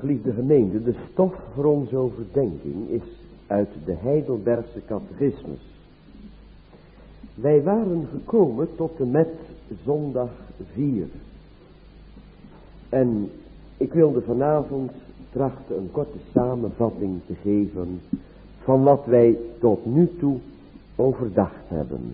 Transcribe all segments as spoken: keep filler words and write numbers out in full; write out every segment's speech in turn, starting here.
Geliefde gemeente, de stof voor onze overdenking is uit de Heidelbergse catechismus. Wij waren gekomen tot en met zondag vier. En ik wilde vanavond trachten een korte samenvatting te geven van wat wij tot nu toe overdacht hebben.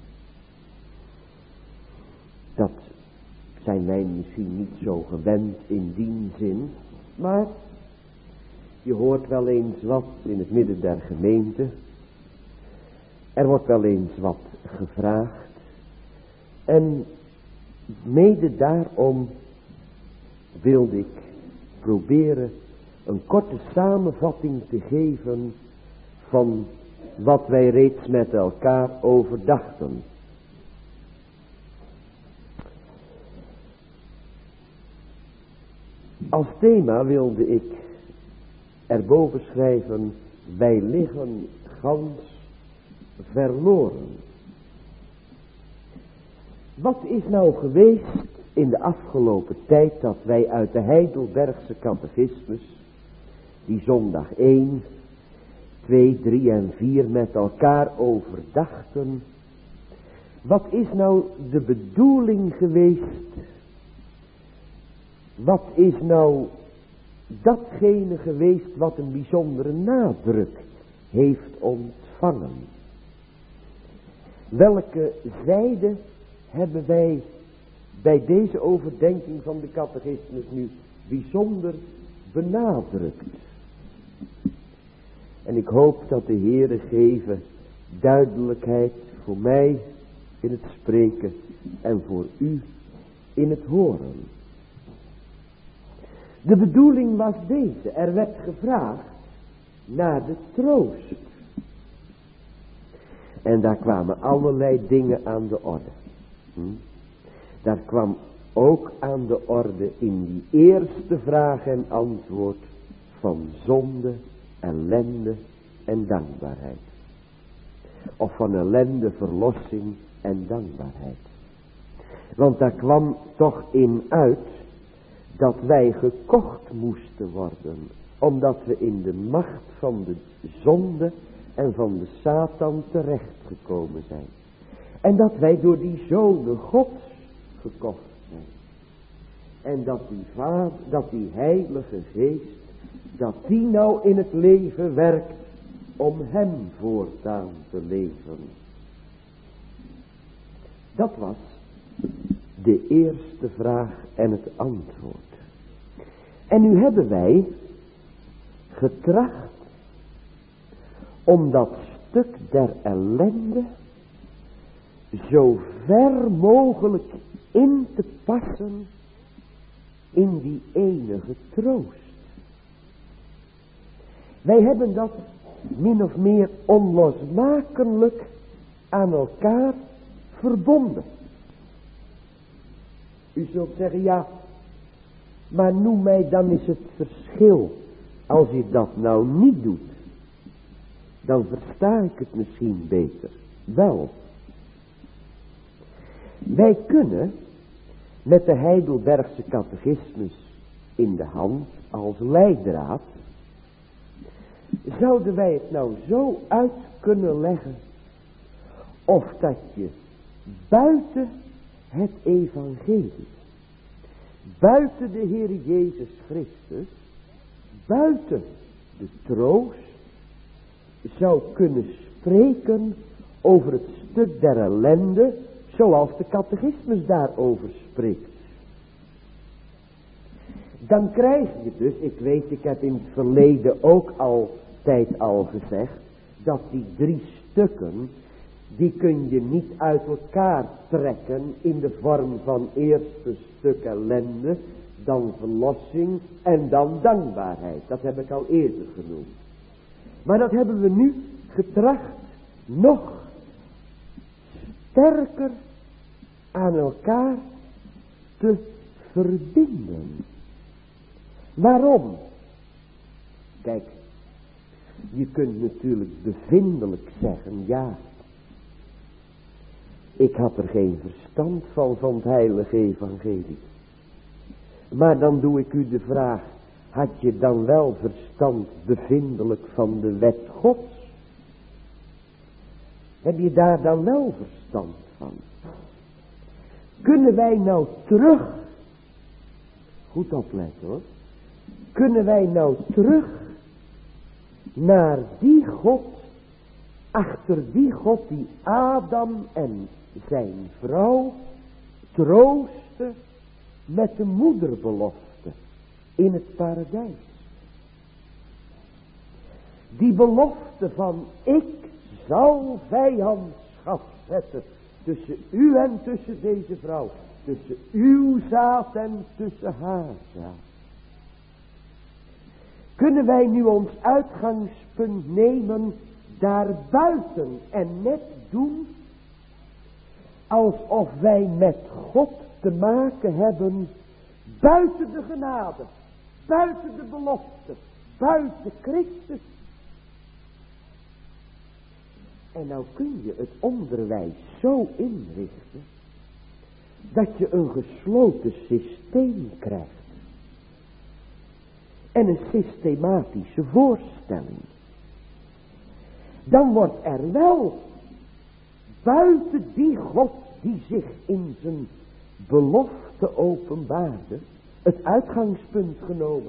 Dat zijn wij misschien niet zo gewend in die zin, maar je hoort wel eens wat in het midden der gemeente. Er wordt wel eens wat gevraagd. En mede daarom wilde ik proberen een korte samenvatting te geven van wat wij reeds met elkaar overdachten. Als thema wilde ik erboven schrijven: wij liggen gans verloren. Wat is nou geweest in de afgelopen tijd dat wij uit de Heidelbergse catechismus, die zondag één, twee, drie en vier met elkaar overdachten? Wat is nou de bedoeling geweest? Wat is nou datgene geweest wat een bijzondere nadruk heeft ontvangen? Welke zijde hebben wij bij deze overdenking van de catechismus nu bijzonder benadrukt? En ik hoop dat de Heere geven duidelijkheid voor mij in het spreken en voor u in het horen. De bedoeling was deze: er werd gevraagd naar de troost. En daar kwamen allerlei dingen aan de orde. Hm? Daar kwam ook aan de orde in die eerste vraag en antwoord van zonde, ellende en dankbaarheid. Of van ellende, verlossing en dankbaarheid. Want daar kwam toch in uit dat wij gekocht moesten worden, omdat we in de macht van de zonde en van de Satan terechtgekomen zijn. En dat wij door die zonen Gods gekocht zijn. En dat die vader, dat die heilige geest, dat die nou in het leven werkt om hem voortaan te leven. Dat was de eerste vraag en het antwoord. En nu hebben wij getracht om dat stuk der ellende zo ver mogelijk in te passen in die enige troost. Wij hebben dat min of meer onlosmakelijk aan elkaar verbonden. U zult zeggen, ja, maar noem mij dan eens het verschil. Als je dat nou niet doet, dan versta ik het misschien beter. Wel, wij kunnen met de Heidelbergse catechismus in de hand als leidraad, zouden wij het nou zo uit kunnen leggen, of dat je buiten het evangelie, buiten de Heer Jezus Christus, buiten de troost, zou kunnen spreken over het stuk der ellende, zoals de catechismus daarover spreekt. Dan krijg je dus, ik weet, ik heb in het verleden ook altijd al gezegd, dat die drie stukken, die kun je niet uit elkaar trekken in de vorm van eerst een stuk ellende, dan verlossing en dan dankbaarheid. Dat heb ik al eerder genoemd. Maar dat hebben we nu getracht nog sterker aan elkaar te verbinden. Waarom? Kijk, je kunt natuurlijk bevindelijk zeggen, ja, ik had er geen verstand van, van het heilige evangelie. Maar dan doe ik u de vraag, had je dan wel verstand bevindelijk van de wet Gods? Heb je daar dan wel verstand van? Kunnen wij nou terug, goed opletten hoor, kunnen wij nou terug naar die God, achter die God die Adam en zijn vrouw troostte met de moederbelofte in het paradijs. Die belofte van ik zal vijandschap zetten tussen u en tussen deze vrouw, tussen uw zaad en tussen haar zaad. Kunnen wij nu ons uitgangspunt nemen daarbuiten en net doen alsof wij met God te maken hebben buiten de genade, buiten de belofte, buiten Christus. En nou kun je het onderwijs zo inrichten dat je een gesloten systeem krijgt. En een systematische voorstelling. Dan wordt er wel buiten die God die zich in zijn belofte openbaarde, het uitgangspunt genomen.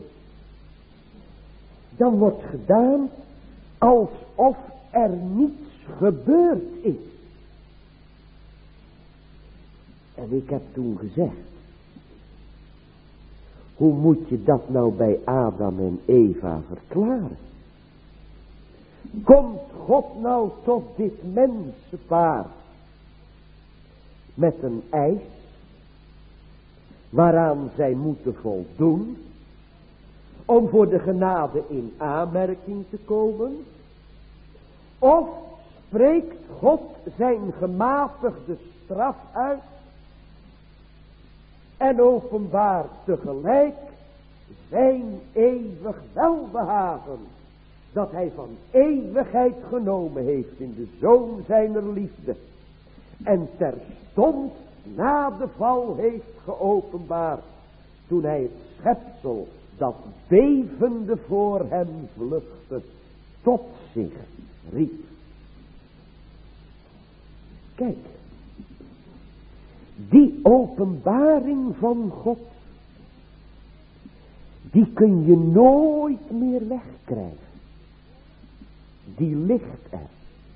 Dan wordt gedaan alsof er niets gebeurd is. En ik heb toen gezegd, hoe moet je dat nou bij Adam en Eva verklaren? Komt God nou tot dit mensenpaar met een eis waaraan zij moeten voldoen om voor de genade in aanmerking te komen? Of spreekt God zijn gematigde straf uit en openbaart tegelijk zijn eeuwig welbehagen, dat hij van eeuwigheid genomen heeft in de Zoon zijner liefde, en terstond na de val heeft geopenbaard, toen hij het schepsel dat bevende voor hem vluchtte, tot zich riep. Kijk, die openbaring van God, die kun je nooit meer wegkrijgen. Die ligt er.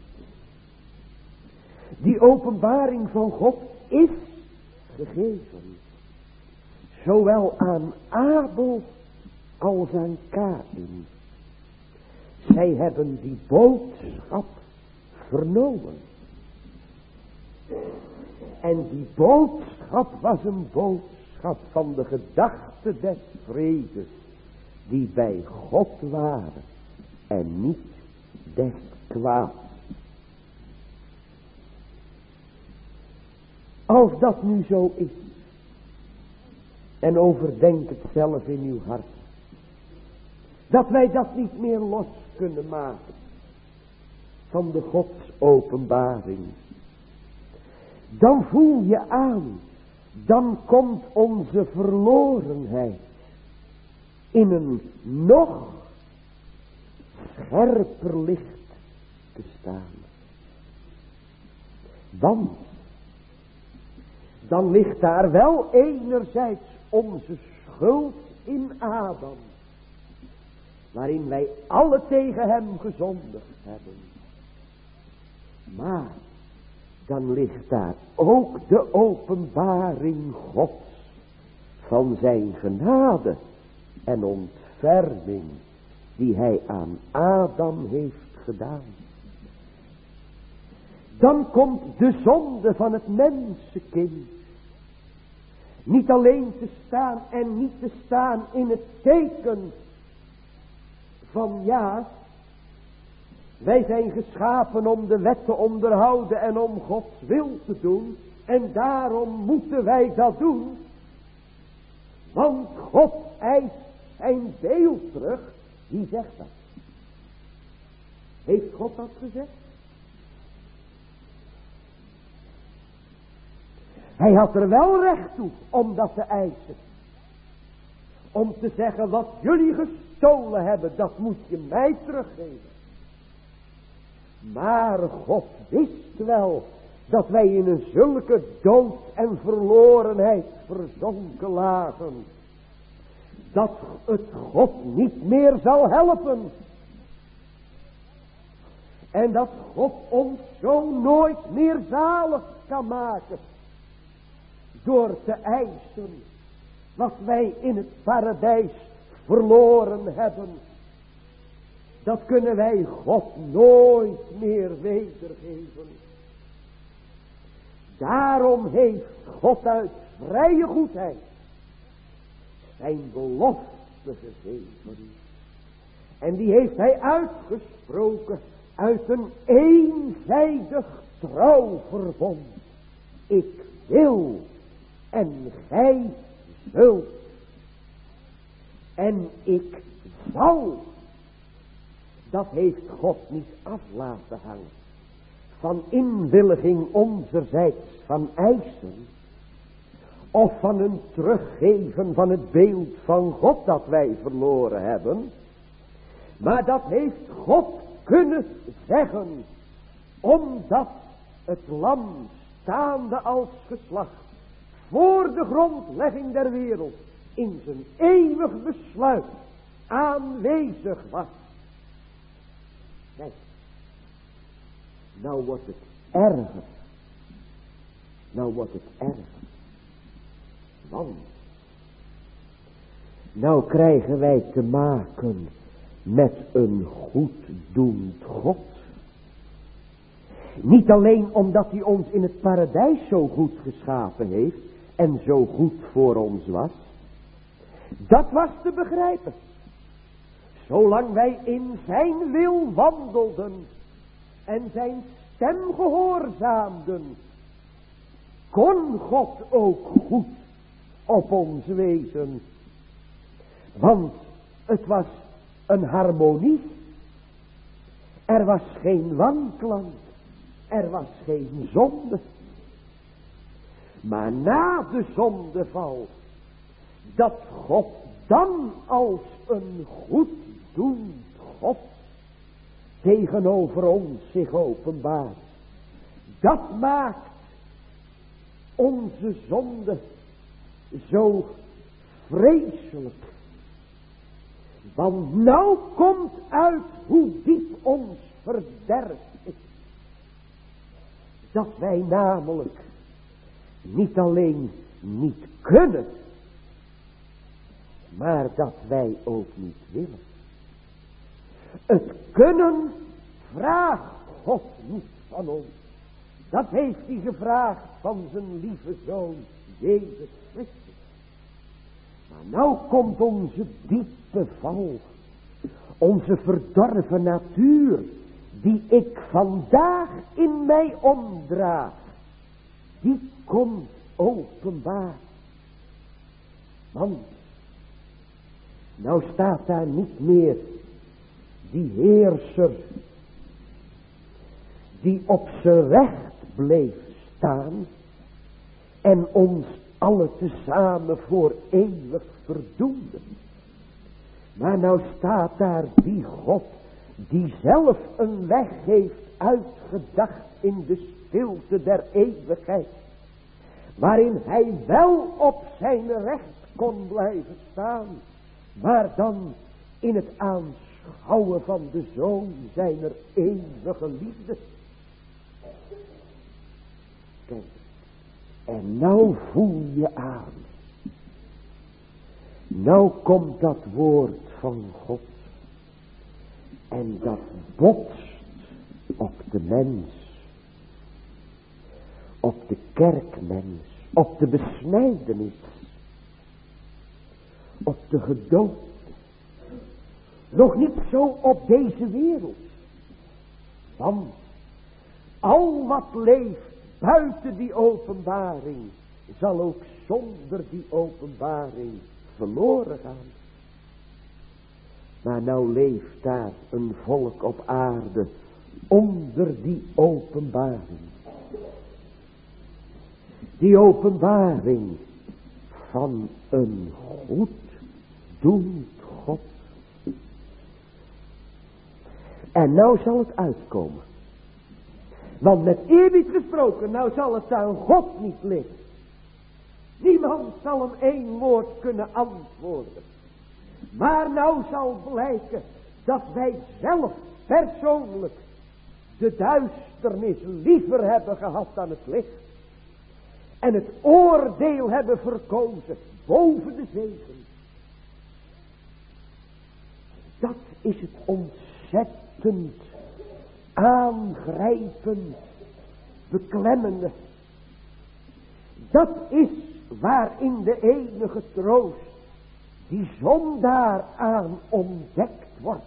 Die openbaring van God is gegeven. Zowel aan Abel als aan Kaïn. Zij hebben die boodschap vernomen. En die boodschap was een boodschap van de gedachte des vredes, die bij God waren en niet des kwaads. Als dat nu zo is, en overdenk het zelf in uw hart, dat wij dat niet meer los kunnen maken van de Gods openbaring, dan voel je aan, dan komt onze verlorenheid in een nog scherper licht te staan. Want dan ligt daar wel enerzijds onze schuld in Adam, waarin wij alle tegen hem gezondigd hebben. Maar dan ligt daar ook de openbaring Gods van zijn genade en ontferming die hij aan Adam heeft gedaan. Dan komt de zonde van het mensenkind niet alleen te staan en niet te staan in het teken van ja, wij zijn geschapen om de wet te onderhouden en om Gods wil te doen. En daarom moeten wij dat doen. Want God eist zijn deel terug. Wie zegt dat? Heeft God dat gezegd? Hij had er wel recht toe om dat te eisen. om te zeggen, wat jullie gestolen hebben, dat moet je mij teruggeven. Maar God wist wel dat wij in een zulke dood en verlorenheid verzonken lagen, dat het God niet meer zal helpen. En dat God ons zo nooit meer zalig kan maken, door te eisen wat wij in het paradijs verloren hebben. Dat kunnen wij God nooit meer wedergeven. Daarom heeft God uit vrije goedheid zijn belofte gegeven. En die heeft hij uitgesproken uit een eenzijdig trouwverbond. Ik wil en gij zult. En ik zal. Dat heeft God niet af laten hangen van inwilliging onzerzijds van eisen, of van een teruggeven van het beeld van God dat wij verloren hebben. Maar dat heeft God kunnen zeggen, omdat het lam staande als geslacht voor de grondlegging der wereld in zijn eeuwig besluit aanwezig was. Kijk, nou wordt het erger. Nou wordt het erger. Want nou krijgen wij te maken met een goeddoend God. Niet alleen omdat hij ons in het paradijs zo goed geschapen heeft en zo goed voor ons was. Dat was te begrijpen. Zolang wij in zijn wil wandelden en zijn stem gehoorzaamden, kon God ook goed op ons wezen. Want het was een harmonie. Er was geen wanklank. Er was geen zonde. Maar na de zondeval, dat God dan als een goeddoend God tegenover ons zich openbaart, dat maakt onze zonde zo vreselijk. Want nou komt uit hoe diep ons verderf is. Dat wij namelijk niet alleen niet kunnen, maar dat wij ook niet willen. Het kunnen vraagt God niet van ons. Dat heeft hij gevraagd van zijn lieve zoon Jezus Christus. Maar nou komt onze diepe val, onze verdorven natuur, die ik vandaag in mij omdraag, die komt openbaar. Want nou staat daar niet meer die heerser die op zijn recht bleef staan en ons alle tezamen voor eeuwig verdoemde. Maar nou staat daar die God die zelf een weg heeft uitgedacht in de stilte der eeuwigheid, waarin hij wel op zijn recht kon blijven staan, maar dan in het aanschouwen van de Zoon zijner eeuwige liefde. Kijk, en nou voel je aan, nou komt dat woord van God en dat botst op de mens, op de kerkmens, op de besnijdenis, op de gedood. Nog niet zo op deze wereld. Want al wat leeft buiten die openbaring zal ook zonder die openbaring verloren gaan. Maar nou leeft daar een volk op aarde onder die openbaring. Die openbaring van een goed goeddoend God. En nou zal het uitkomen. Want met eerbied gesproken, nou zal het aan God niet liggen. Niemand zal hem één woord kunnen antwoorden. Maar nou zal blijken dat wij zelf persoonlijk de duisternis liever hebben gehad dan het licht. En het oordeel hebben verkozen boven de zegen. Dat is het ontzettend aangrijpend, beklemmende. Dat is waarin de enige troost die zondaar aan ontdekt wordt.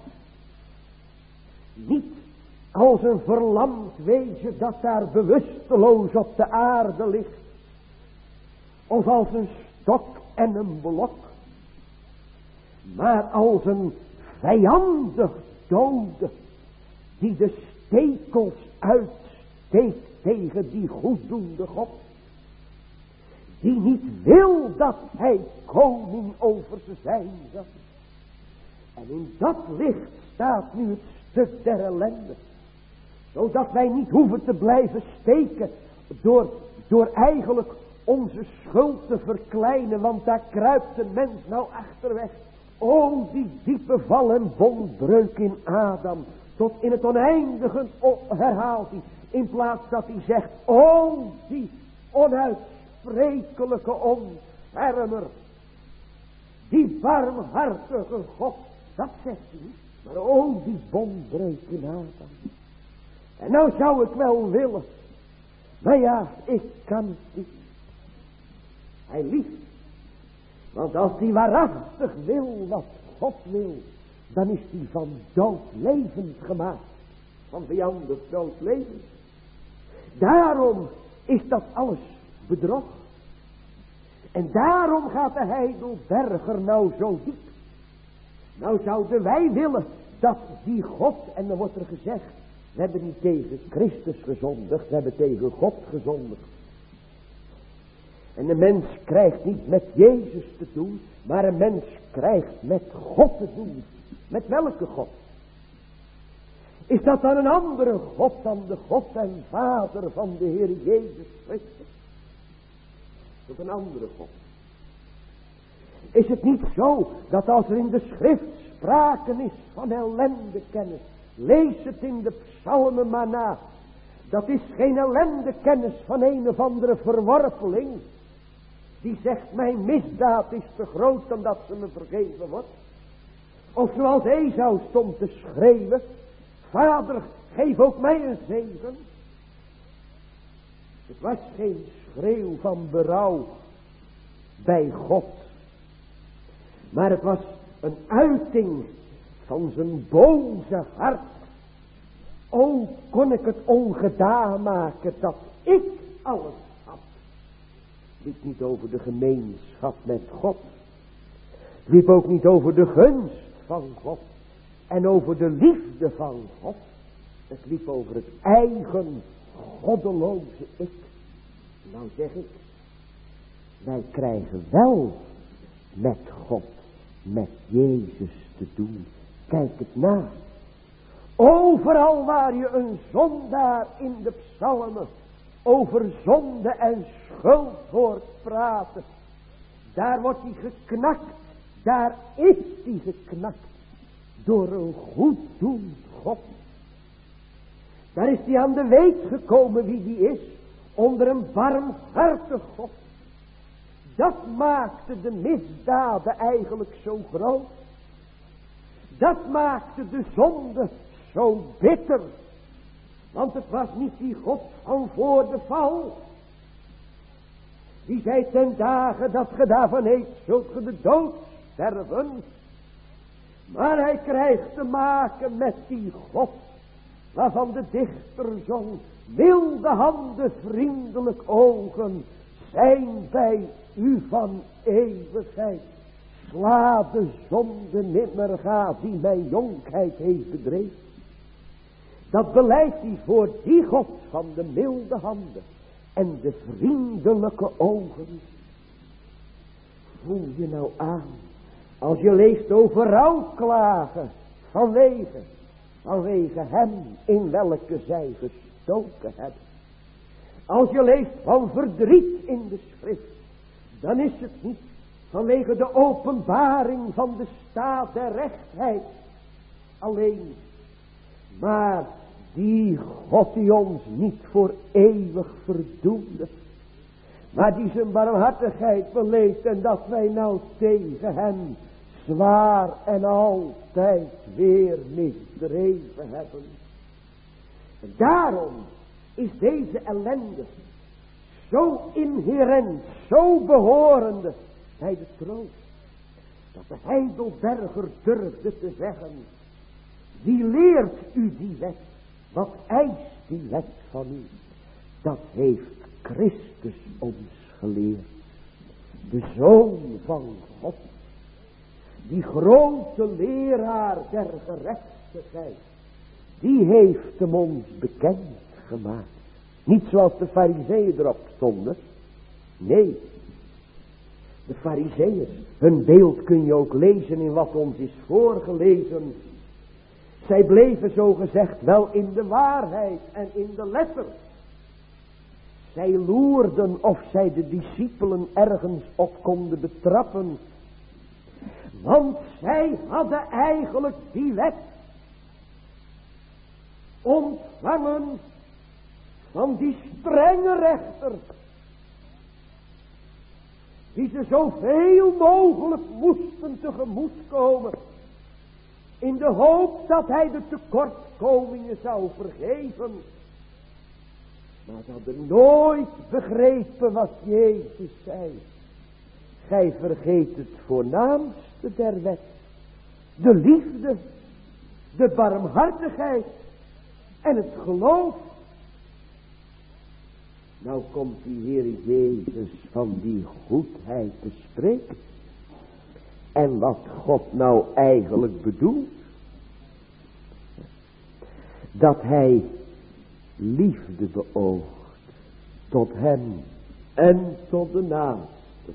Niet als een verlamd wezen dat daar bewusteloos op de aarde ligt. Of als een stok en een blok. Maar als een vijandig dode die de stekels uitsteekt tegen die goeddoende God. Die niet wil dat hij koning over ze zijn zal. En in dat licht staat nu het stuk der ellende. Zodat wij niet hoeven te blijven steken door, door eigenlijk onze schuld te verkleinen. Want daar kruipt een mens nou achterweg. O, die diepe val en bondbreuk in Adam. Tot in het oneindige herhaalt hij. In plaats dat hij zegt, o, die onuitsprekelijke ontfermer. Die barmhartige God. Dat zegt hij niet. Maar o, die bondbreuk in Adam. En nou zou ik wel willen. Maar ja, ik kan het niet. Hij liegt. Want als hij waarachtig wil wat God wil, dan is hij van dood levend gemaakt. Van vijandig dood levend. Daarom is dat alles bedrog. En daarom gaat de Heidelberger nou zo diep. Nou zouden wij willen dat die God, en dan wordt er gezegd, we hebben niet tegen Christus gezondigd, we hebben tegen God gezondigd. En de mens krijgt niet met Jezus te doen, maar een mens krijgt met God te doen. Met welke God? Is dat dan een andere God dan de God en Vader van de Heer Jezus Christus? Of een andere God? Is het niet zo dat als er in de schrift sprake is van ellendekennis, lees het in de psalmen maar na. Dat is geen ellendekennis van een of andere verworpeling. Die zegt, mijn misdaad is te groot dan dat ze me vergeven wordt. Of zoals Esau stond te schreeuwen, Vader, geef ook mij een zegen. Het was geen schreeuw van berouw bij God. Maar het was een uiting van zijn boze hart. O, kon ik het ongedaan maken dat ik alles had. Het liep niet over de gemeenschap met God. Het liep ook niet over de gunst van God. En over de liefde van God. Het liep over het eigen goddeloze ik. Nou zeg ik, wij krijgen wel met God, met Jezus te doen. Kijk het na. Overal waar je een zondaar in de psalmen over zonde en schuld hoort praten, daar wordt hij geknakt, daar is hij geknakt door een goeddoend God. Daar is hij aan de weet gekomen wie die is, onder een barmhartig God. Dat maakte de misdaden eigenlijk zo groot. Dat maakte de zonde zo bitter. Want het was niet die God van voor de val. Die zei ten dagen dat ge daarvan eet, zult ge de dood sterven. Maar hij krijgt te maken met die God, waarvan de dichter zong, milde handen, vriendelijk ogen, zijn bij u van eeuwigheid. Sla de zonde nimmer ga, die mijn jonkheid heeft bedreven. Dat beleidt hij voor die God van de milde handen en de vriendelijke ogen. Voel je nou aan, Als je leest over rouwklagen vanwege, vanwege hem in welke zij gestoken hebben. Als je leest van verdriet in de schrift, dan is het niet vanwege de openbaring van de staat der rechtheid alleen. Maar die God die ons niet voor eeuwig verdoemde, maar die zijn barmhartigheid beleeft en dat wij nou tegen hem zwaar en altijd weer misdreven hebben. En daarom is deze ellende zo inherent, zo behorende bij de troon, dat de Heidelberger durfde te zeggen: wie leert u die wet? Wat eist die wet van u? Dat heeft Christus ons geleerd. De Zoon van God. Die grote leraar der gerechtigheid. Die heeft hem ons bekend gemaakt. Niet zoals de Farizeeën erop stonden. Nee. De Farizeeën. Hun beeld kun je ook lezen in wat ons is voorgelezen. Zij bleven zo gezegd wel in de waarheid en in de letter. Zij loerden of zij de discipelen ergens op konden betrappen. Want zij hadden eigenlijk die wet ontvangen van die strenge rechter. Die ze zoveel mogelijk moesten tegemoetkomen. In de hoop dat hij de tekortkomingen zou vergeven. Maar ze hadden nooit begrepen wat Jezus zei. Gij vergeet het voornaamste der wet. De liefde, de barmhartigheid en het geloof. Nou komt die Heer Jezus van die goedheid te spreken. En wat God nou eigenlijk bedoelt. Dat hij liefde beoogt tot hem en tot de naaste.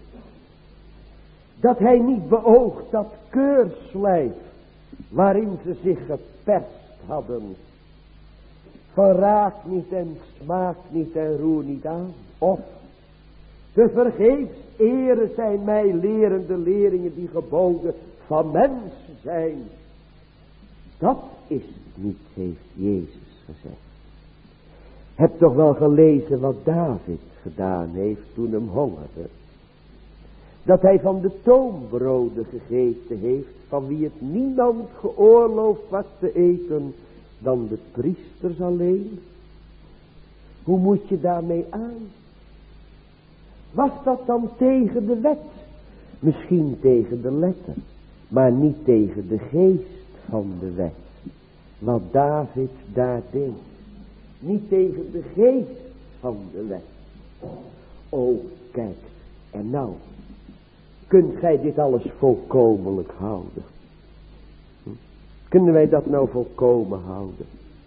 Dat hij niet beoogt dat keurslijf waarin ze zich geperst hadden. Van raak niet en smaak niet en roer niet aan. Of te vergeefs ere zijn mij lerende leerlingen die geboden van mensen zijn. Dat is het niet, heeft Jezus gezegd. Heb toch wel gelezen wat David gedaan heeft toen hem hongerde. Dat hij van de toonbroden gegeten heeft, van wie het niemand geoorloofd was te eten dan de priesters alleen. Hoe moet je daarmee aan? Was dat dan tegen de wet? Misschien tegen de letter, maar niet tegen de geest van de wet. Wat David daar deed. Niet tegen de geest van de wet. O, kijk, en nou, kunt gij dit alles volkomenlijk houden? Hm? Kunnen wij dat nou volkomen houden?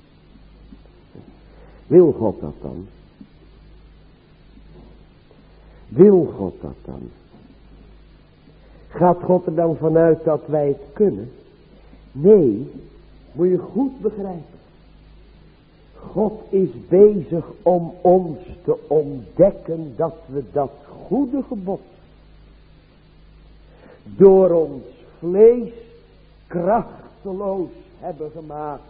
Wil God dat dan? Wil God dat dan? Gaat God er dan vanuit dat wij het kunnen? Nee, moet je goed begrijpen. God is bezig om ons te ontdekken dat we dat goede gebod door ons vlees krachteloos hebben gemaakt.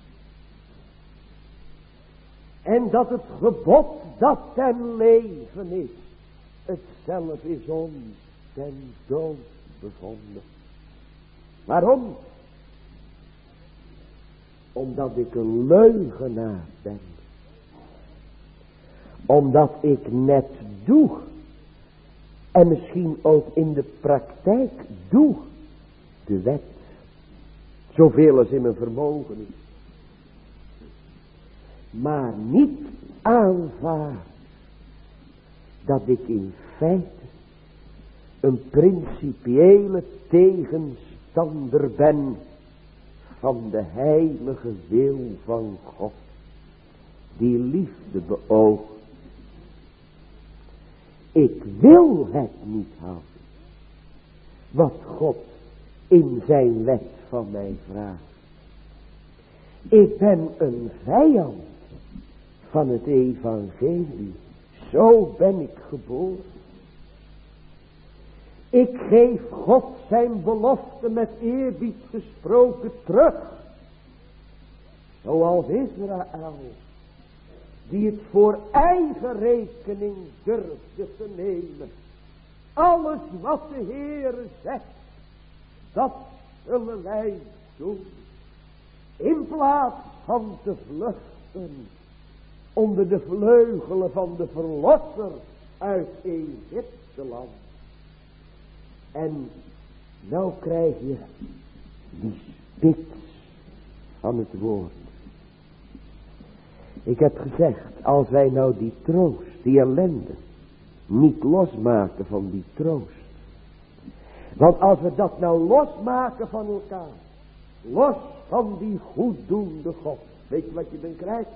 En dat het gebod dat ten leven is, het zelf is ons ten dood bevonden. Waarom? Omdat ik een leugenaar ben. Omdat ik net doe. En misschien ook in de praktijk doe de wet. Zoveel als in mijn vermogen is. Maar niet aanvaard dat ik in feite een principiële tegenstander ben van de heilige wil van God, die liefde beoogt. Ik wil het niet houden, wat God in zijn wet van mij vraagt. Ik ben een vijand van het evangelie. Zo ben ik geboren. Ik geef God zijn belofte met eerbied gesproken terug. Zoals Israël, die het voor eigen rekening durfde te nemen. Alles wat de Heere zegt, dat zullen wij doen. In plaats van te vluchten onder de vleugelen van de verlosser uit Egypte land. En nou krijg je die spits van het woord. Ik heb gezegd, als wij nou die troost, die ellende, niet losmaken van die troost. Want als we dat nou losmaken van elkaar, los van die goeddoende God, weet je wat je dan krijgt?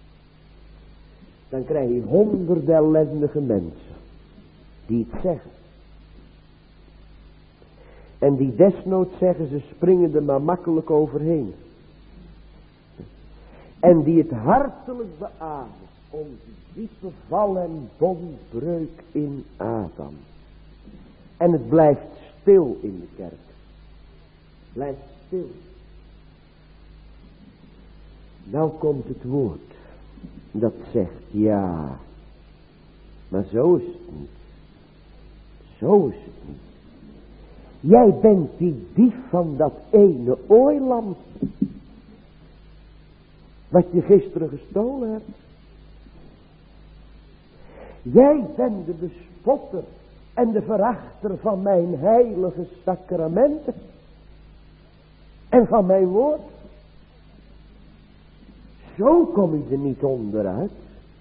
Dan krijg je honderden ellendige mensen die het zeggen. En die desnoods zeggen, ze springen er maar makkelijk overheen. En die het hartelijk beamen onze diepe val en bondbreuk in Adam. En het blijft stil in de kerk. Blijft stil. Nou komt het woord. Dat zegt ja. Maar zo is het niet. Zo is het niet. Jij bent die dief van dat ene ooilam. Wat je gisteren gestolen hebt. Jij bent de bespotter en de verachter van mijn heilige sacramenten. En van mijn woord. Zo kom je er niet onderuit.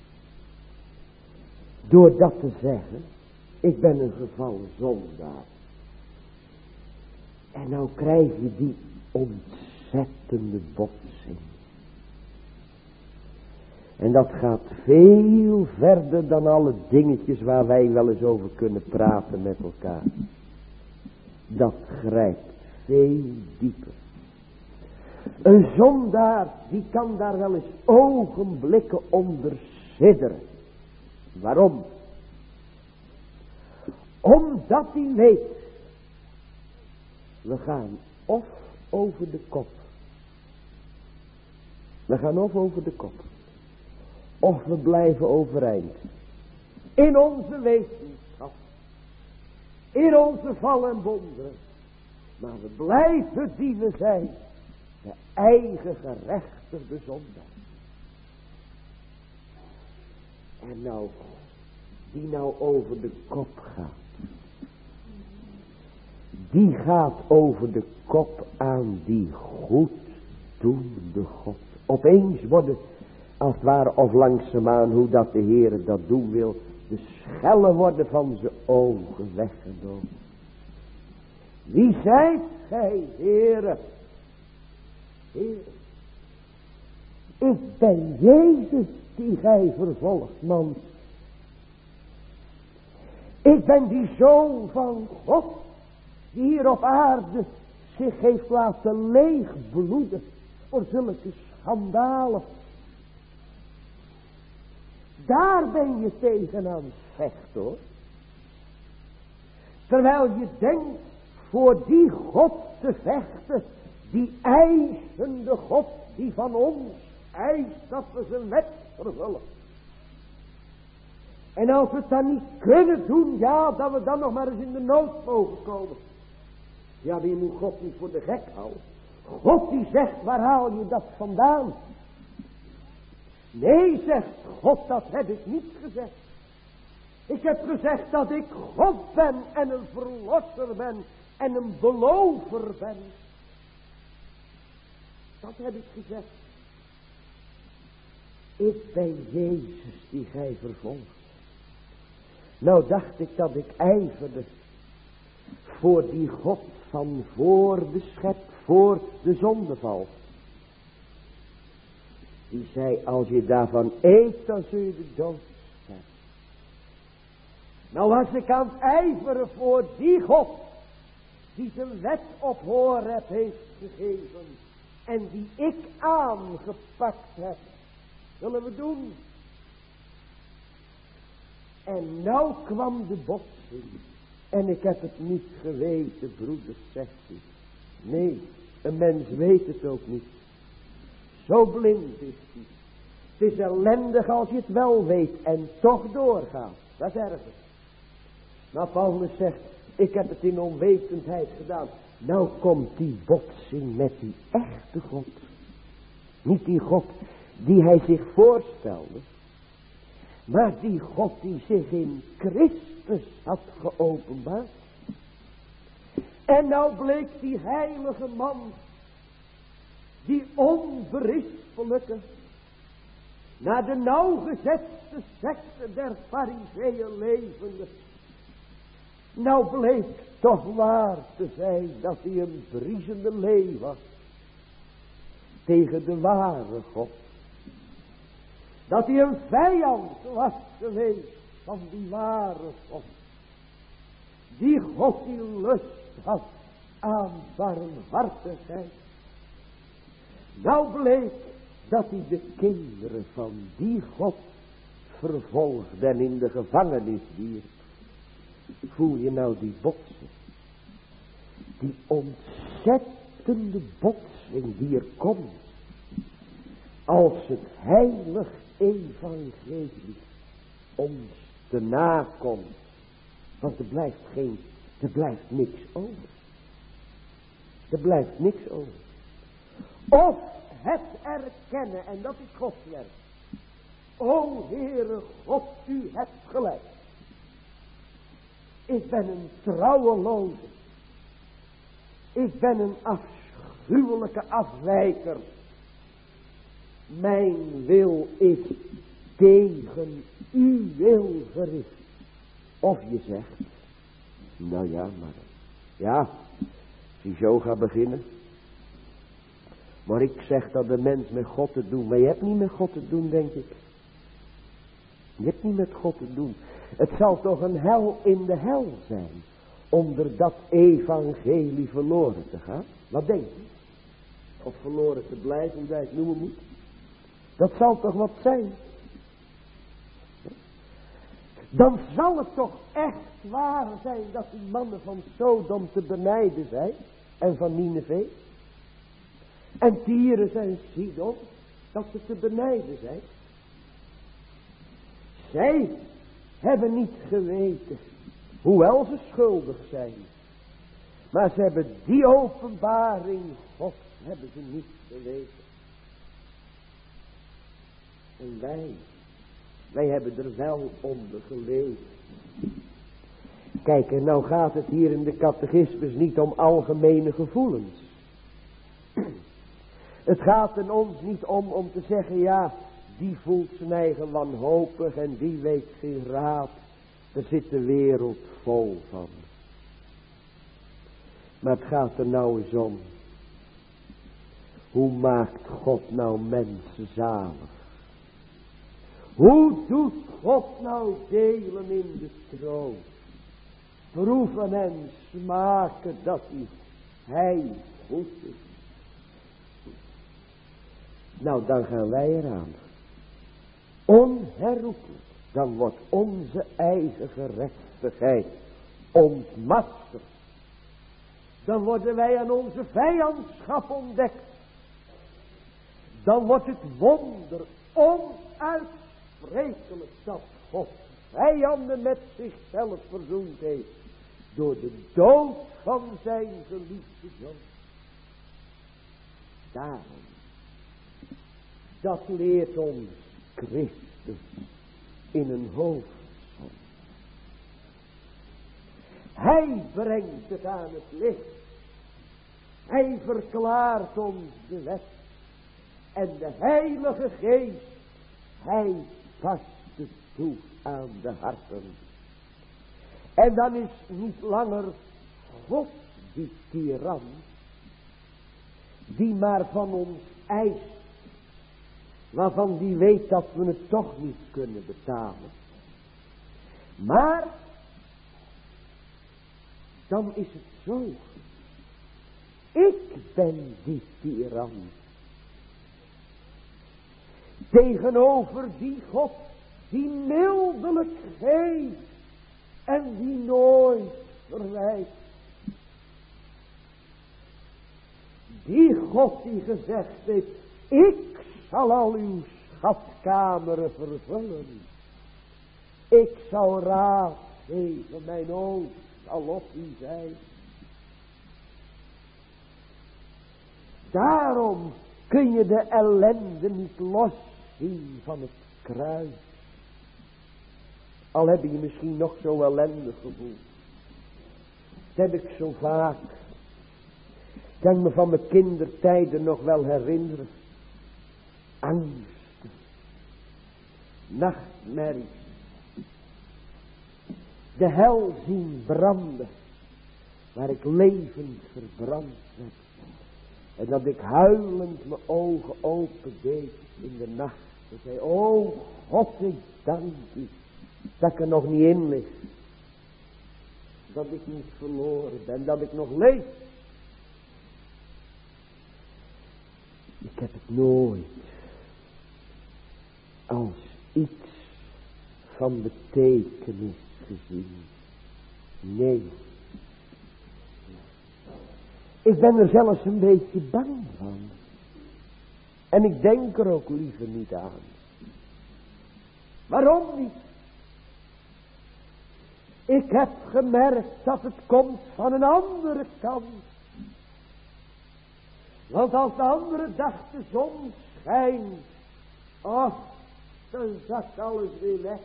Door dat te zeggen. Ik ben een gevallen zondaar. En nou krijg je die ontzettende botsing. En dat gaat veel verder dan alle dingetjes waar wij wel eens over kunnen praten met elkaar. Dat grijpt veel dieper. Een zondaar die kan daar wel eens ogenblikken onder sidderen. Waarom? Omdat hij weet. We gaan of over de kop. We gaan of over de kop. Of we blijven overeind. In onze wetenschap. In onze val en wonderen. Maar we blijven die we zijn. De eigen gerechtigde zondaar. En nou, die nou over de kop gaat. Die gaat over de kop aan die goeddoende God. Opeens worden, als het ware of langzaamaan, hoe dat de Heer dat doen wil, de schellen worden van zijn ogen weggenomen. Wie zijt gij, Heere? Heere, ik ben Jezus die gij vervolgt, man. Ik ben die Zoon van God, die hier op aarde zich heeft laten leegbloeden voor zulke schandalen. Daar ben je tegen aan het vechten, hoor. Terwijl je denkt voor die God te vechten, die eisende God die van ons eist dat we zijn wet vervullen. En als we het dan niet kunnen doen, ja, dat we dan nog maar eens in de nood mogen komen. Ja, die moet God niet voor de gek houden. God die zegt, waar haal je dat vandaan? Nee, zegt God, dat heb ik niet gezegd. Ik heb gezegd dat ik God ben en een verlosser ben en een belover ben. Dat heb ik gezegd. Ik ben Jezus die gij vervolgt. Nou dacht ik dat ik ijverde voor die God van voor de schep, voor de zondeval. Die zei, als je daarvan eet, dan zul je de dood sterven. Nou was ik aan het ijveren voor die God, die zijn wet op Horeb heeft gegeven en die ik aangepakt heb. Zullen we doen? En nou kwam de botsing. En ik heb het niet geweten, broeders, zegt hij. Nee, een mens weet het ook niet. Zo blind is hij. Het is ellendig als je het wel weet en toch doorgaat. Dat is erger. Maar Paulus zegt, ik heb het in onwetendheid gedaan. Nou komt die botsing met die echte God. Niet die God die hij zich voorstelde. Maar die God die zich in Christus had geopenbaard. En nou bleek die heilige man, die onberispelijke, naar de nauwgezette sekte der Farizeeën levende. Nou bleek toch waar te zijn dat hij een briesende leeuw was tegen de ware God. Dat hij een vijand was geweest van die ware God. Die God die lust had aan barmhartigheid. Nou bleek dat hij de kinderen van die God vervolgde en in de gevangenis wierp. Voel je nou die botsing? Die ontzettende botsing die er komt. Als het heilig evangelie ons te nakomt. Want er blijft geen, er blijft niks over. Er blijft niks over. Of het erkennen, en dat is Gods werk. O Heere God, u hebt gelijk. Ik ben een trouweloze. Ik ben een afschuwelijke afwijker. Mijn wil is tegen uw wil gericht. Of je zegt, nou ja, maar ja, als je zo gaat beginnen. Maar ik zeg dat de mens met God te doen, maar je hebt niet met God te doen, denk ik. Je hebt niet met God te doen. Het zal toch een hel in de hel zijn, onder dat evangelie verloren te gaan. Wat denk je? Of verloren te blijven, hoe jij het noemen moet. Dat zal toch wat zijn. Dan zal het toch echt waar zijn dat die mannen van Sodom te benijden zijn. En van Nineve. En Tyrus en Sidon. Dat ze te benijden zijn. Zij hebben niet geweten. Hoewel ze schuldig zijn. Maar ze hebben die openbaring God hebben ze niet geweten. En wij. Wij hebben er wel onder geleefd. Kijk, en nou gaat het hier in de catechismus niet om algemene gevoelens. Het gaat er ons niet om om te zeggen, ja, die voelt zijn eigen wanhopig en die weet geen raad. Er zit de wereld vol van. Maar het gaat er nou eens om. Hoe maakt God nou mensen zalig? Hoe doet God nou delen in de troost? Proeven en smaken dat hij, hij goed is. Nou, dan gaan wij eraan. Onherroepelijk. Dan wordt onze eigen gerechtigheid ontmaskerd. Dan worden wij aan onze vijandschap ontdekt. Dan wordt het wonder onuitsprekelijk dat God vijanden met zichzelf verzoend heeft. Door de dood van zijn geliefde zoon. Daarom. Dat leert ons Christus in een hoofdsom. Hij brengt het aan het licht. Hij verklaart ons de wet. En de Heilige Geest, hij past het toe aan de harten. En dan is niet langer God die tiran, die maar van ons eist, waarvan die weet dat we het toch niet kunnen betalen. Maar dan is het zo. Ik ben die tiran. Tegenover die God die mildelijk geeft en die nooit verwijt. Die God die gezegd heeft, ik zal al uw schatkameren vervullen. Ik zal raad geven, mijn oog zal op u zijn. Daarom kun je de ellende niet loszien van het kruis. Al heb je je misschien nog zo ellendig gevoeld. Dat heb ik zo vaak. Ik kan me van mijn kindertijden nog wel herinneren. Angsten. Nachtmerries. De hel zien branden. Waar ik levend verbrand werd. En dat ik huilend mijn ogen open deed in de nacht. En zei, o God, ik dank u. Dat ik er nog niet in lig. Dat ik niet verloren ben. Dat ik nog leef. Ik heb het nooit als iets van betekenis gezien. Nee. Ik ben er zelfs een beetje bang van. En ik denk er ook liever niet aan. Waarom niet? Ik heb gemerkt dat het komt van een andere kant. Want als de andere dag de zon schijnt, oh, dan zakt alles weer weg.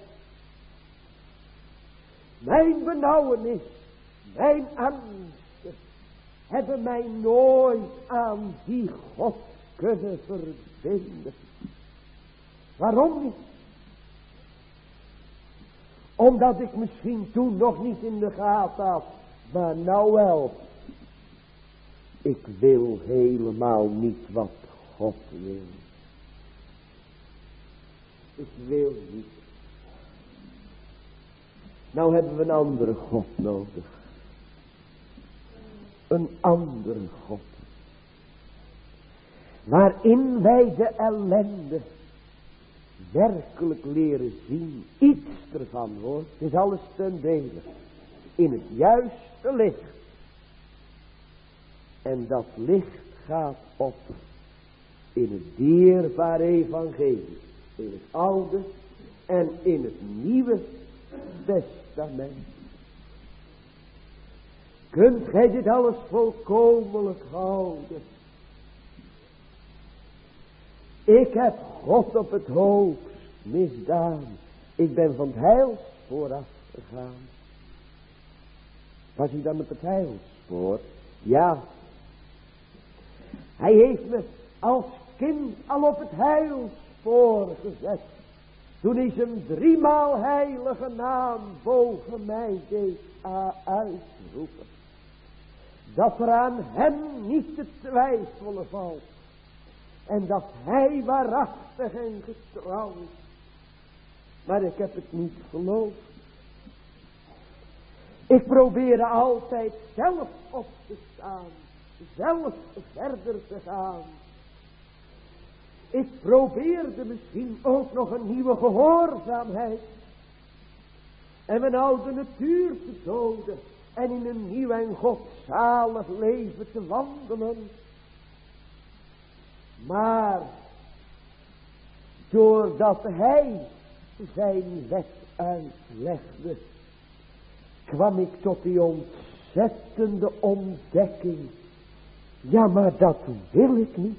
Mijn benauwenis, mijn angsten, hebben mij nooit aan die God kunnen verbinden. Waarom niet? Omdat ik misschien toen nog niet in de gaten had, maar nou wel. Ik wil helemaal niet wat God wil. Ik wil niet. Nou hebben we een andere God nodig. Een andere God. Waarin wij de ellende werkelijk leren zien. Iets ervan hoor. Het is alles ten dele. In het juiste licht. En dat licht gaat op in het dierbare evangelie. In het oude en in het nieuwe testament. Kunt gij dit alles volkomenlijk houden? Ik heb God op het hoogst misdaan. Ik ben van het heilspoor afgegaan. Was hij dan op het heilspoor? Ja. Hij heeft me als kind al op het heilspoor gezet. Toen hij zijn driemaal heilige naam boven mij deed uitroepen. Dat er aan hem niet te twijfelen valt. En dat hij waarachtig en getrouw is. Maar ik heb het niet geloofd. Ik probeerde altijd zelf op te staan. Zelf verder te gaan. Ik probeerde misschien ook nog een nieuwe gehoorzaamheid. En mijn oude natuur te doden. En in een nieuw en godzalig leven te wandelen. Maar doordat hij zijn wet uitlegde, kwam ik tot die ontzettende ontdekking. Ja, maar dat wil ik niet.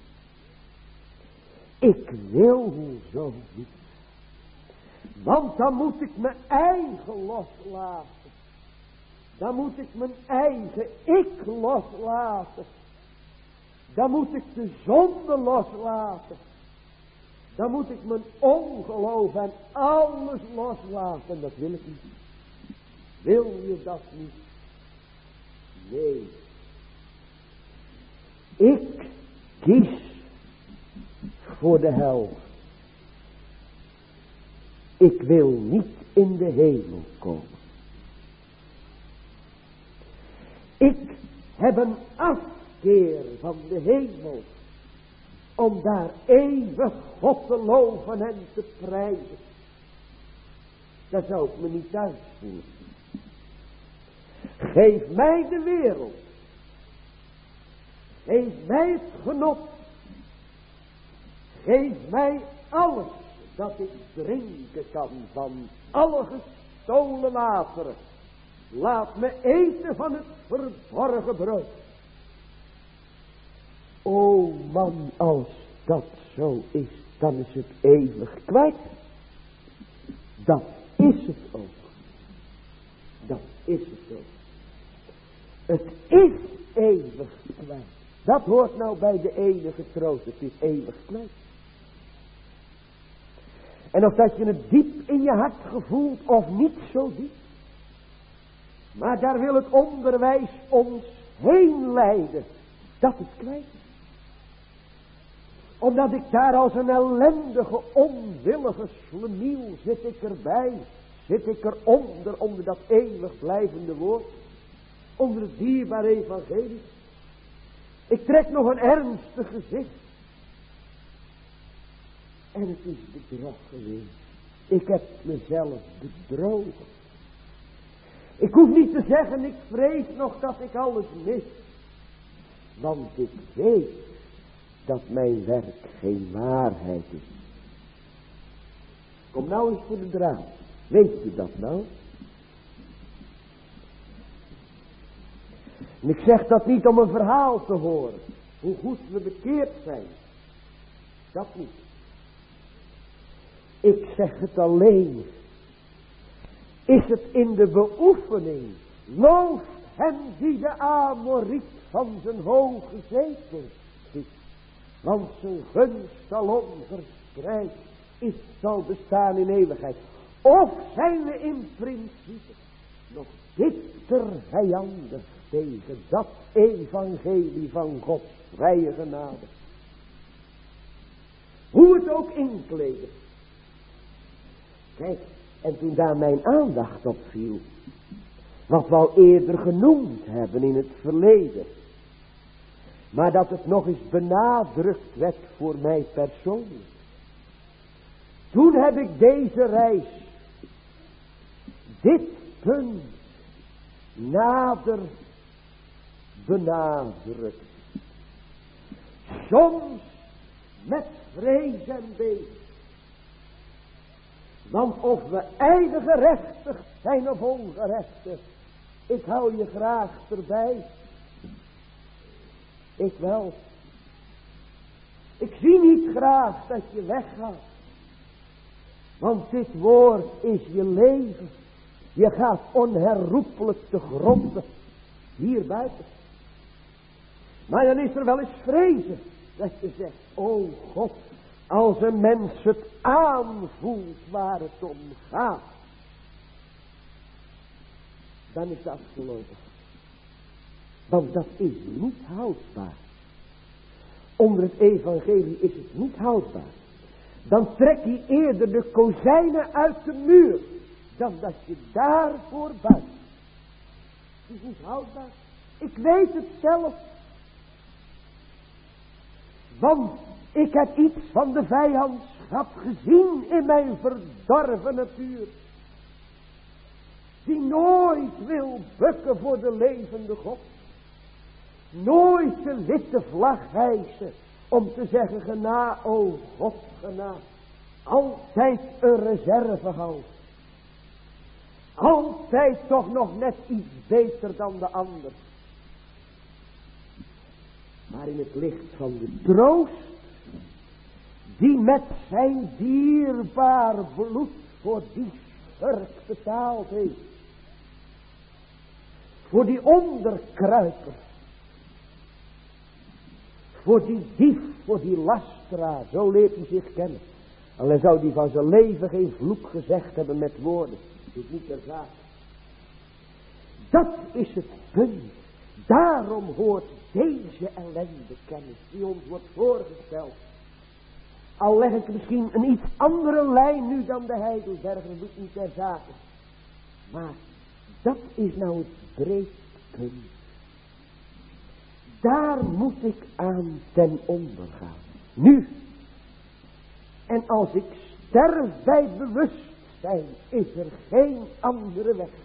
Ik wil zo niet. Want dan moet ik mijn eigen loslaten. Dan moet ik mijn eigen ik loslaten. Dan moet ik de zonde loslaten. Dan moet ik mijn ongeloof en alles loslaten. Dat wil ik niet. Wil je dat niet? Nee. Ik kies voor de hel. Ik wil niet in de hemel komen. hebben afkeer van de hemel, om daar eeuwig God te loven en te prijzen. Dat zou ik me niet thuis voelen. Geef mij de wereld. Geef mij het genot. Geef mij alles dat ik drinken kan van alle gestolen wateren. Laat me eten van het verborgen brood. O man, als dat zo is, dan is het eeuwig kwijt. Dat is het ook. Dat is het ook. Het is eeuwig kwijt. Dat hoort nou bij de enige troost. Het is eeuwig kwijt. En of dat je het diep in je hart gevoelt of niet zo diep. Maar daar wil het onderwijs ons heen leiden. Dat het kwijt is. Omdat ik daar als een ellendige, onwillige slemiel zit ik erbij. Zit ik eronder, onder dat eeuwig blijvende woord. Onder het dierbare evangelie. Ik trek nog een ernstig gezicht. En het is bedrog geweest. Ik heb mezelf bedrogen. Ik hoef niet te zeggen, ik vrees nog dat ik alles mis. Want ik weet dat mijn werk geen waarheid is. Kom nou eens voor de draad. Weet je dat nou? En ik zeg dat niet om een verhaal te horen. Hoe goed we bekeerd zijn. Dat niet. Ik zeg het alleen. Is het in de beoefening. Loof hem die de Amoriet van zijn hoge zetel ziet. Want zijn gunst zal onverspreid is, zal bestaan in eeuwigheid. Of zijn we in principe nog bitter vijandig tegen dat evangelie van Gods vrije genade. Hoe het ook inkleden. Kijk, en toen daar mijn aandacht op viel, wat we al eerder genoemd hebben in het verleden, maar dat het nog eens benadrukt werd voor mij persoonlijk. Toen heb ik deze reis, dit punt, nader benadrukt. Soms met vrees en beven. Want of we eigen gerechtigd zijn of ongerechtigd, ik hou je graag erbij. Ik wel. Ik zie niet graag dat je weggaat. Want dit woord is je leven. Je gaat onherroepelijk te gronden. Hier buiten. Maar dan is er wel eens vrezen. Dat je zegt, o God. Als een mens het aanvoelt waar het om gaat. Dan is het afgelopen. Want dat is niet houdbaar. Onder het evangelie is het niet houdbaar. Dan trek je eerder de kozijnen uit de muur. Dan dat je daarvoor buigt. Het is niet houdbaar. Ik weet het zelf. Want ik heb iets van de vijandschap gezien in mijn verdorven natuur. Die nooit wil bukken voor de levende God. Nooit de witte vlag hijsen om te zeggen gena, o God, gena. Altijd een reserve houden. Altijd toch nog net iets beter dan de ander. Maar in het licht van de troost, die met zijn dierbaar bloed voor die schurk betaald heeft. Voor die onderkruiper. Voor die dief, voor die lasteraar. Zo leert hij zich kennen. Alleen zou hij van zijn leven geen vloek gezegd hebben met woorden. Dat is niet ter zake. Dat is het punt. Daarom hoort deze ellende kennis die ons wordt voorgesteld. Al leg ik misschien een iets andere lijn nu dan de Heidelberger, dat doet niet ter zake. Maar dat is nou het breedpunt. daar moet ik aan ten onder gaan. Nu. En als ik sterf bij bewustzijn, is er geen andere weg.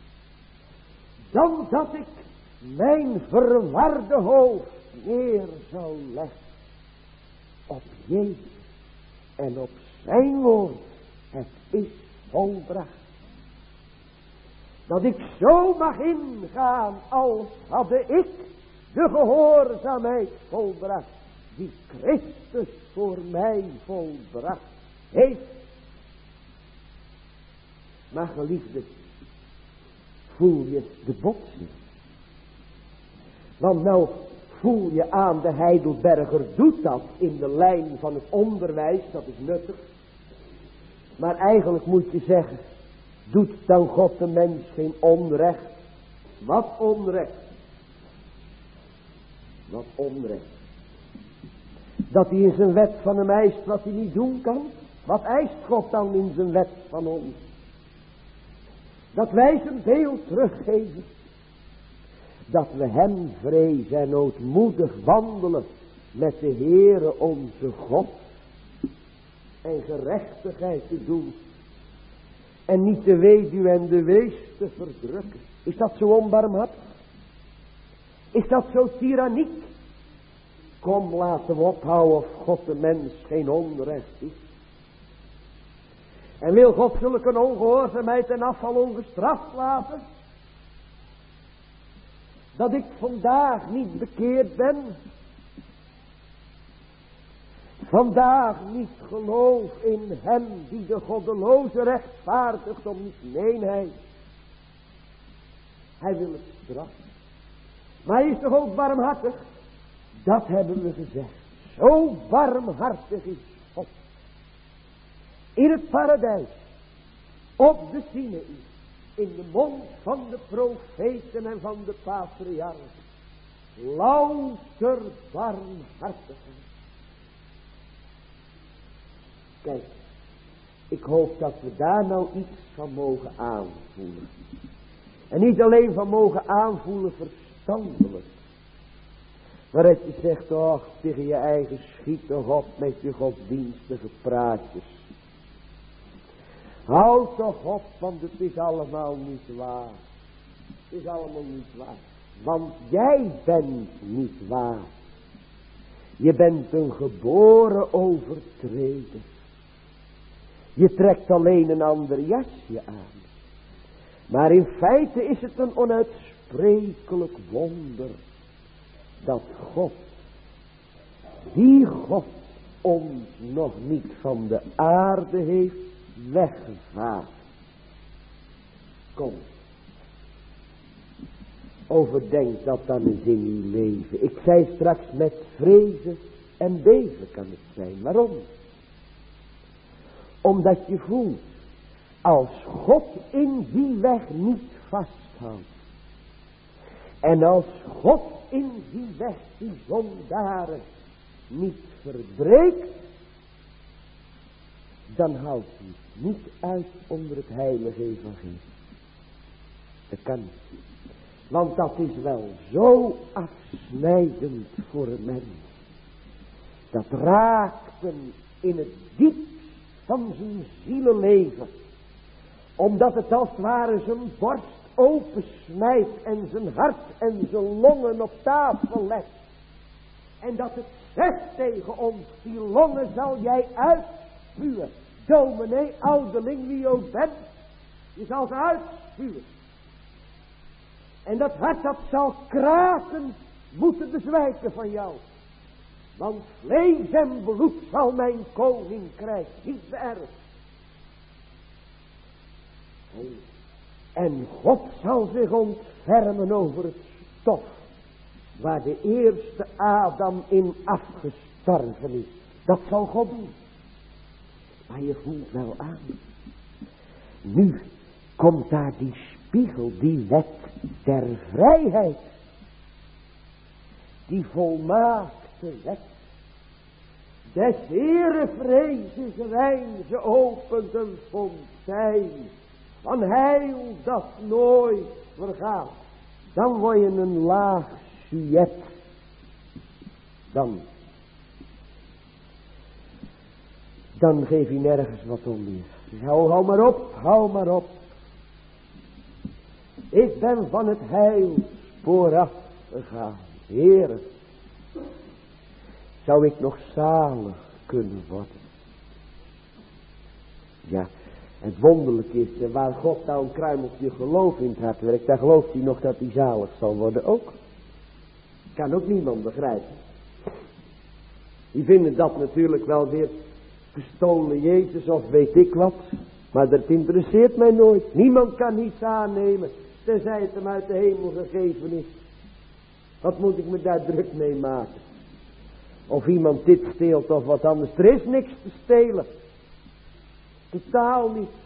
Dan dat ik mijn verwarde hoofd neer zal leggen op Jezus en op zijn woord. Het is volbracht. Dat ik zo mag ingaan als hadde ik de gehoorzaamheid volbracht die Christus voor mij volbracht heeft. Maar geliefde, voel je de botsing? Want nou voel je aan, de Heidelberger doet dat in de lijn van het onderwijs, dat is nuttig. Maar eigenlijk moet je zeggen, doet dan God de mens geen onrecht? Wat onrecht? Wat onrecht? Dat hij in zijn wet van hem eist wat hij niet doen kan? Wat eist God dan in zijn wet van ons? Dat wij zijn deel teruggeven. Dat we hem vrezen en ootmoedig wandelen met de Heere onze God. En gerechtigheid te doen. En niet de weduwe en de wees te verdrukken. Is dat zo onbarmhartig? Is dat zo tyranniek? Kom, laten we ophouden of God de mens geen onrecht is. En wil God zulke ongehoorzaamheid en afval ongestraft laten? Dat ik vandaag niet bekeerd ben. Vandaag niet geloof in hem die de goddeloze rechtvaardigt om niet. Nee, nee. Hij wil het straffen. Maar hij is toch ook barmhartig? Dat hebben we gezegd. Zo barmhartig is God. In het paradijs. Op de Sinaï. In de mond van de profeten en van de patriarchen. Louter barmhartigheid. Kijk, ik hoop dat we daar nou iets van mogen aanvoelen. En niet alleen van mogen aanvoelen verstandelijk. Maar dat je zegt, och, tegen je eigen schiet toch op met je godsdienstige praatjes. Houd toch op, want het is allemaal niet waar. Het is allemaal niet waar. Want jij bent niet waar. Je bent een geboren overtreder. Je trekt alleen een ander jasje aan. Maar in feite is het een onuitsprekelijk wonder. Dat God, die God ons nog niet van de aarde heeft weggevaagd. Kom. Overdenk dat dan eens in uw leven. Ik zei straks met vrezen en beven kan het zijn. Waarom? Omdat je voelt, als God in die weg niet vasthoudt. En als God in die weg die zondaren niet verbreekt. Dan houdt hij niet uit onder het heilige evangelie. Dat kan niet. Want dat is wel zo afsnijdend voor een mens. Dat raakt hem in het diepst van zijn zielenleven. Omdat het als het ware zijn borst opensnijdt en zijn hart en zijn longen op tafel legt. En dat het zegt tegen ons, die longen zal jij uitspuwen. Dominee, ouderling, wie je ook bent, je zal ze uitspuwen. En dat hart dat zal kraken moeten bezwijken van jou. Want vlees en bloed zal mijn koninkrijk niet beërven. En God zal zich ontfermen over het stof waar de eerste Adam in afgestorven is. Dat zal God doen. Maar je voelt wel aan. Nu komt daar die spiegel, die wet der vrijheid. Die volmaakte wet. Des Heere vrees is een wijn, ze opent een fontein. Van heil dat nooit vergaat. Dan word je een laag sujet dan, dan geef je nergens wat om meer. Dus hou, hou maar op, hou maar op. Ik ben van het heil vooraf gegaan. Heere, zou ik nog zalig kunnen worden? Ja, het wonderlijke is, waar God nou een kruimeltje geloof in het hart werkt, daar gelooft hij nog dat hij zalig zal worden ook. Kan ook niemand begrijpen. Die vinden dat natuurlijk wel weer gestolen Jezus of weet ik wat. Maar dat interesseert mij nooit. Niemand kan niets aannemen, tenzij het hem uit de hemel gegeven is. Wat moet ik me daar druk mee maken? Of iemand dit steelt of wat anders. Er is niks te stelen. Totaal niet.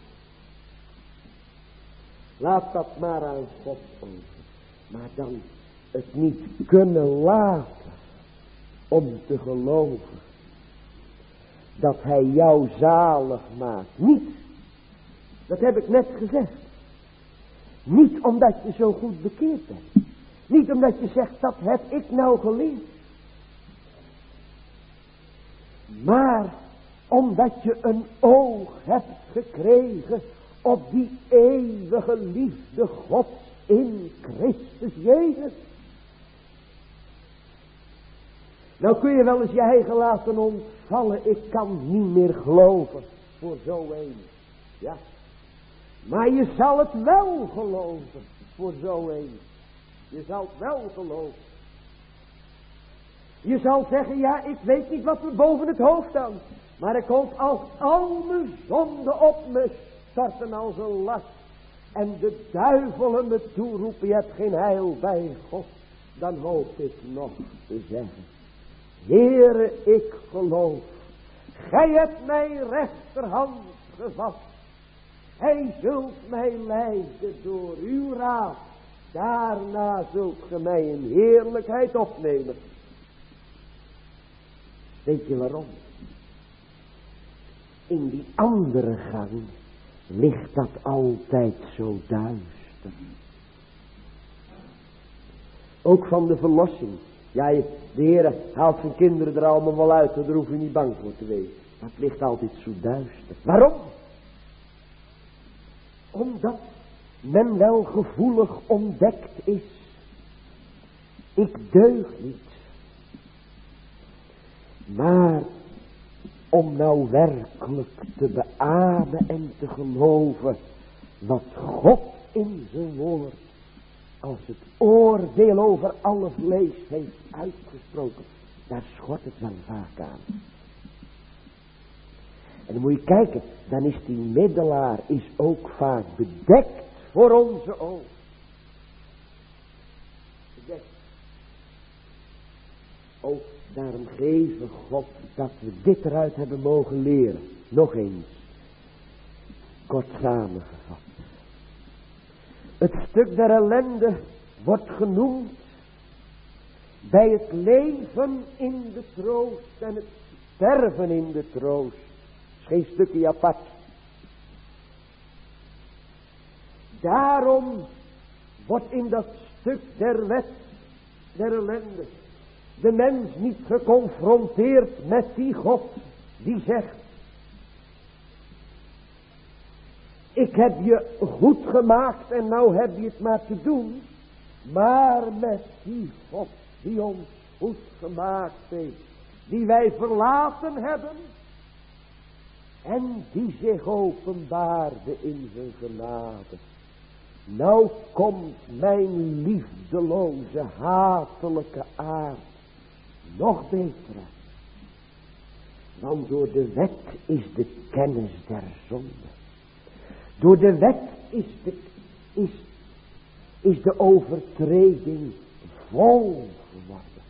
Laat dat maar aan God over. Maar dan het niet kunnen laten om te geloven dat hij jou zalig maakt. Niet. Dat heb ik net gezegd. Niet omdat je zo goed bekeerd bent. Niet omdat je zegt, dat heb ik nou geleerd. Maar omdat je een oog hebt gekregen op die eeuwige liefde Gods in Christus Jezus. Nou kun je wel eens je eigen laten ontvallen. Ik kan niet meer geloven voor zo een. Ja. Maar je zal het wel geloven voor zo een. Je zal het wel geloven. Je zal zeggen, ja, ik weet niet wat er boven het hoofd hangt. Maar ik hoop als al mijn zonden op me storten als een last. En de duivelen me toeroepen, je hebt geen heil bij God. Dan hoop ik nog te zeggen, Heere, ik geloof. Gij hebt mijn rechterhand gevat. Gij zult mij leiden door uw raad. Daarna zult ge mij in heerlijkheid opnemen. Weet je waarom? In die andere gang ligt dat altijd zo duister. Ook van de verlossing. Ja, de Heer haalt zijn kinderen er allemaal wel uit. Daar hoef je niet bang voor te wezen. Maar het ligt altijd zo duister. Waarom? Omdat men wel gevoelig ontdekt is. Ik deug niet. Maar om nou werkelijk te beamen en te geloven wat God in zijn woord als het oordeel over alle vlees heeft uitgesproken, daar schort het wel vaak aan. En dan moet je kijken, dan is die middelaar is ook vaak bedekt voor onze ogen. Bedekt. Ook daarom geven God dat we dit eruit hebben mogen leren. Nog eens. Kort samengevat. Het stuk der ellende wordt genoemd bij het leven in de troost en het sterven in de troost. Het is geen stukje apart. Daarom wordt in dat stuk der wet der ellende de mens niet geconfronteerd met die God die zegt, ik heb je goed gemaakt en nou heb je het maar te doen. Maar met die God die ons goed gemaakt heeft, die wij verlaten hebben en die zich openbaarde in zijn genade. Nou komt mijn liefdeloze, hatelijke aard nog beter uit. Want door de wet is de kennis der zonde. Door de wet is de, is, is de overtreding vol geworden.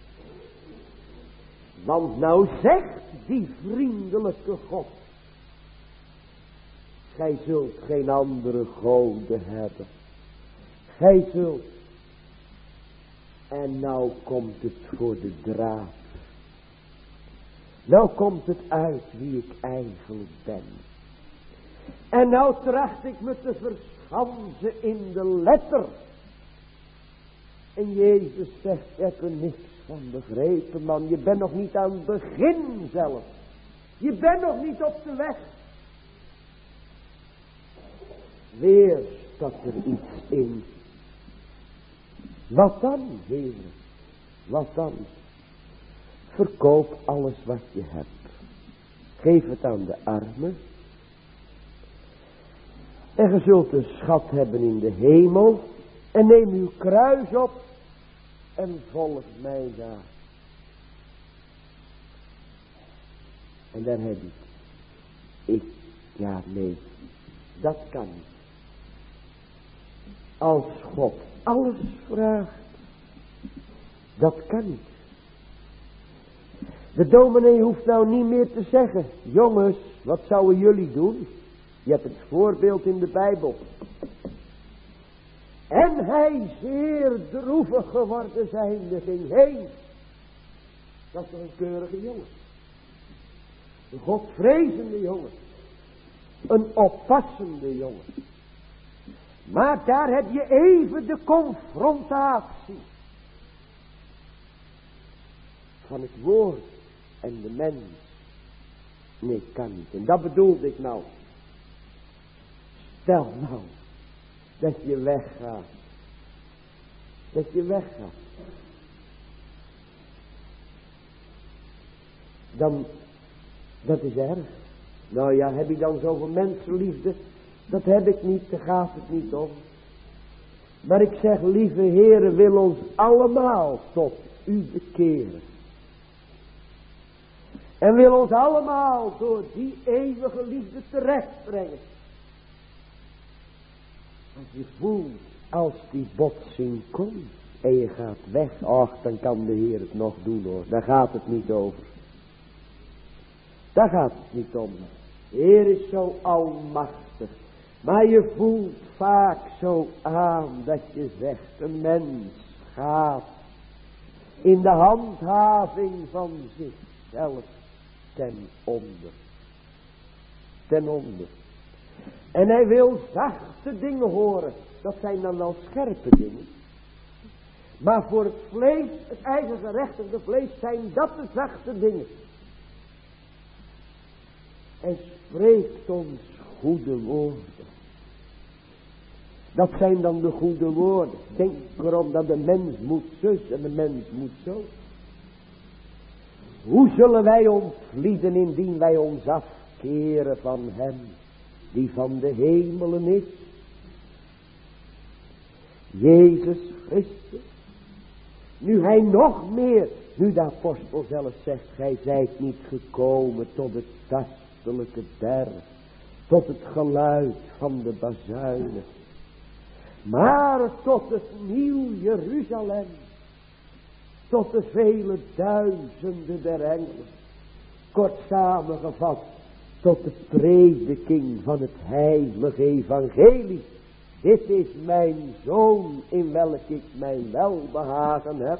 Want nou zegt die vriendelijke God, gij zult geen andere goden hebben. Gij zult. En nou komt het voor de draad. Nou komt het uit wie ik eigenlijk ben. En nou tracht ik me te verschansen in de letter. En Jezus zegt, ik heb er niks van begrepen, man. Je bent nog niet aan het begin zelf. Je bent nog niet op de weg. Weer staat er iets in. Wat dan, Heer? Wat dan? Verkoop alles wat je hebt. Geef het aan de armen. En je zult een schat hebben in de hemel. En neem uw kruis op. En volg mij daar. En daar heb ik. Ik, ja nee. Dat kan niet. Als God alles vraagt. Dat kan niet. De dominee hoeft nou niet meer te zeggen. Jongens, wat zouden jullie doen? Je hebt het voorbeeld in de Bijbel. En hij zeer droevig geworden zijnde ging heen. Dat is toch een keurige jongen. Een godvrezende jongen. Een oppassende jongen. Maar daar heb je even de confrontatie. Van het woord en de mens. Nee, kan niet. En dat bedoelde ik nou. Stel nou. Dat je weggaat. Dat je weggaat. Dan. Dat is erg. Nou ja, heb ik dan zoveel mensenliefde? Dat heb ik niet, daar gaat het niet om. Maar ik zeg, lieve Heere, wil ons allemaal tot u bekeren. En wil ons allemaal door die eeuwige liefde terechtbrengen. Als je voelt, als die botsing komt en je gaat weg, ach, dan kan de Heer het nog doen hoor. Daar gaat het niet over. Daar gaat het niet om. De Heer is zo almachtig. Maar je voelt vaak zo aan dat je zegt, een mens gaat in de handhaving van zichzelf ten onder. Ten onder. En hij wil zachte dingen horen. Dat zijn dan wel scherpe dingen. Maar voor het vlees, het eigen gerechtigde vlees, zijn dat de zachte dingen. En spreekt ons goede woorden. Dat zijn dan de goede woorden. Denk erom dat de mens moet zus en de mens moet zo. Hoe zullen wij ontvlieden indien wij ons afkeren van hem die van de hemelen is? Jezus Christus. Nu hij nog meer, nu de apostel zelf zegt, gij zijt niet gekomen tot het tastelijke berg, tot het geluid van de bazuinen, maar tot het nieuw Jeruzalem, tot de vele duizenden der engelen. Kort samengevat, tot de prediking van het heilige evangelie. Dit is mijn zoon in welk ik mijn welbehagen heb.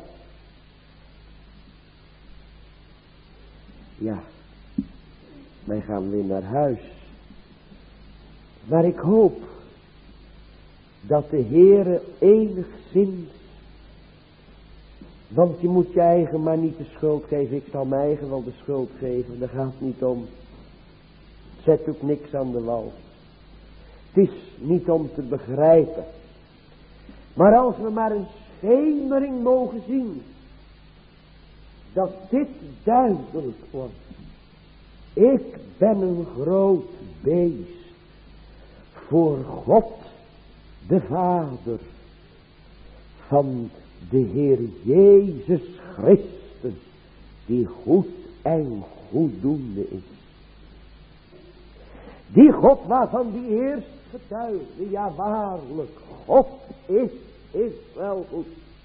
Ja, wij gaan weer naar huis. Maar ik hoop dat de Heere enigszins, want je moet je eigen maar niet de schuld geven. Ik zal mijn eigen wel de schuld geven, daar gaat het niet om. Zet ook niks aan de wal. Het is niet om te begrijpen. Maar als we maar een schemering mogen zien, dat dit duidelijk wordt. Ik ben een groot beest voor God de Vader van de Heer Jezus Christus, die goed en goeddoende is. Die God waarvan die eerst getuigde, ja waarlijk, God is, is wel goed.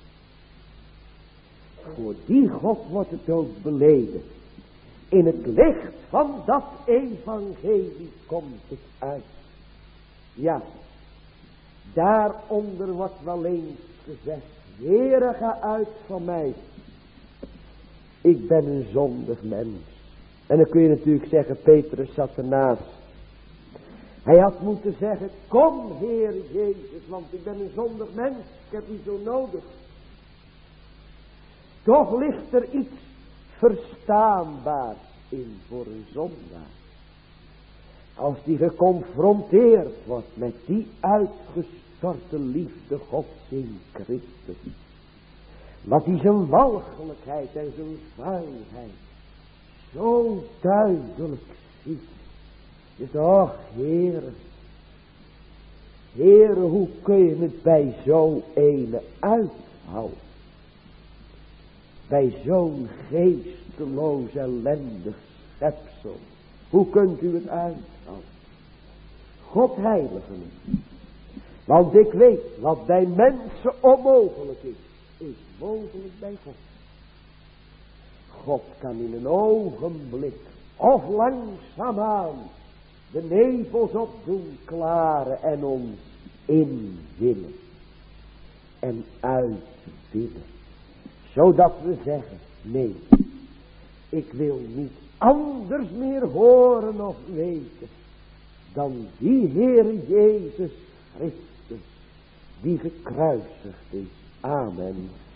Voor die God wordt het ook beleden. In het licht van dat evangelie komt het uit. Ja, daaronder wordt wel eens gezegd, Heere, ga uit van mij. Ik ben een zondig mens. En dan kun je natuurlijk zeggen, Petrus zat ernaast. Hij had moeten zeggen, kom Heer Jezus, want ik ben een zondig mens, ik heb u zo nodig. Toch ligt er iets verstaanbaars in voor een zondaar. Als die geconfronteerd wordt met die uitgestorte liefde Gods in Christus. Wat hij zijn walgelijkheid en zijn vuilheid zo duidelijk ziet. Dus och Heere. Heere, hoe kun je het bij zo'n ene uithouden? Bij zo'n geesteloos ellendig schepsel. Hoe kunt u het uithouden? God heilige me. Want ik weet wat bij mensen onmogelijk is, is mogelijk bij God. God kan in een ogenblik of langzaamaan de nevels opdoen klaren en ons inwillen en uitwillen. Zodat we zeggen, nee, ik wil niet anders meer horen of weten dan die Heer Jezus Christus die gekruisigd is. Amen.